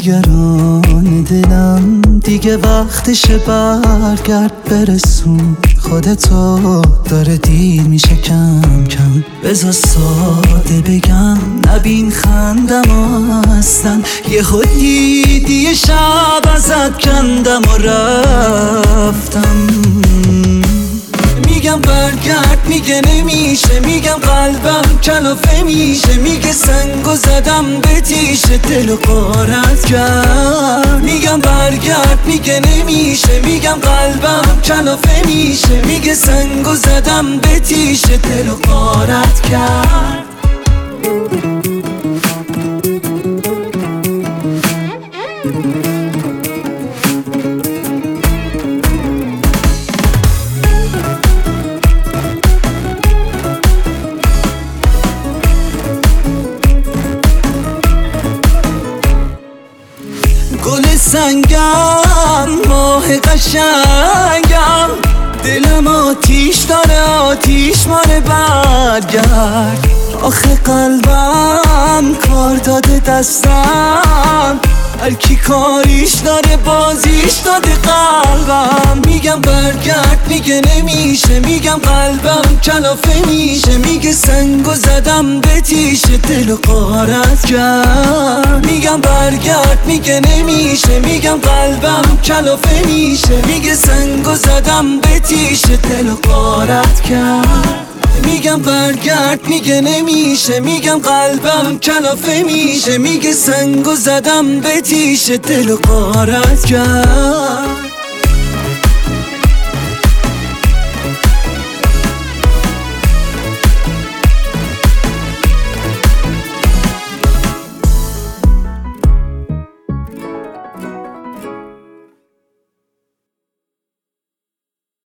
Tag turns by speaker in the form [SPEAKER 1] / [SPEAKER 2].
[SPEAKER 1] نگران دلم، دیگه وقتشه برگرد برسون خودتو، داره دیر میشه کم کم. بذار ساده بگم نبین خندم اصلا، یه دیدی شب ازت کندم و رفتم. میگم برگرد میگه نمیشه، میگم قلبم کلافه میشه، میگه سنگو زدم به تیشه دلو غارت کرد. میگم برگرد میگه نمیشه، میگم قلبم کلافه میشه، میگه سنگو زدم به تیشه دلو غارت کرد. گل سنگم ماه قشنگم، دلم آتیش داره آتیش ماره برگرد. آخه قلبم کار داده دستم، هر کی کاریش داره بازیش داده قلبم. میگم برگرد میگه نمیشه، میگم قلبم کلافه میشه، میگه سنگو زدم به تیشه دلو غارت کرد. میگم برگرد میگه نمیشه، میگم قلبم کلافه میشه، میگه سنگو زدم به تیشه دلو غارت کرد. میگم برگرد میگه نمیشه، میگم قلبم کلافه میشه، میگه سنگو زدم به تیشه دلو غارت کرد.